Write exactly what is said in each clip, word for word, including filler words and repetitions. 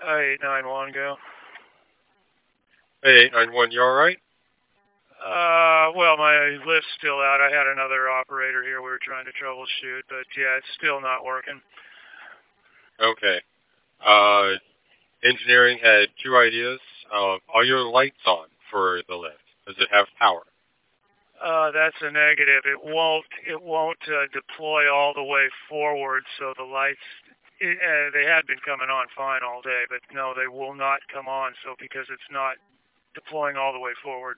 eight nine one, go. Hey, eight nine one, you alright? Uh, well, my lift's still out. I had another operator here we were trying to troubleshoot, but yeah, it's still not working. Okay. Uh, engineering had two ideas. Uh, are your lights on for the lift? Does it have power? Uh, that's a negative. It won't, it won't uh, deploy all the way forward, so the lights, it, uh, they had been coming on fine all day, but no, they will not come on, so because it's not deploying all the way forward.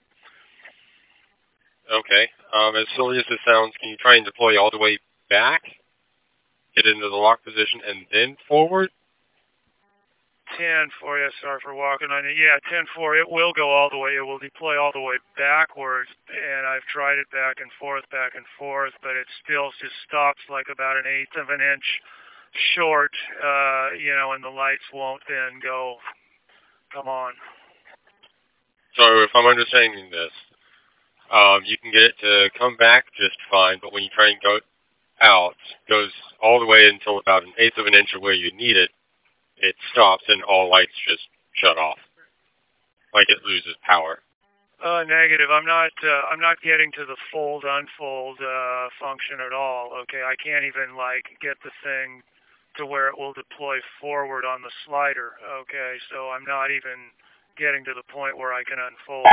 Okay. Um, as silly as it sounds, can you try and deploy all the way back? Get into the lock position and then forward? ten four, yeah, sorry for walking on it. Yeah, ten four, it will go all the way. It will deploy all the way backwards, and I've tried it back and forth, back and forth, but it still just stops like about an eighth of an inch short, uh, you know, and the lights won't then go, come on. So if I'm understanding this, um, you can get it to come back just fine, but when you try and go out, goes all the way until about an eighth of an inch of where you need it, it stops and all lights just shut off. Like it loses power. Uh, negative. I'm not. Uh, I'm not getting to the fold unfold uh, function at all. Okay, I can't even like get the thing to where it will deploy forward on the slider. Okay, so I'm not even getting to the point where I can unfold.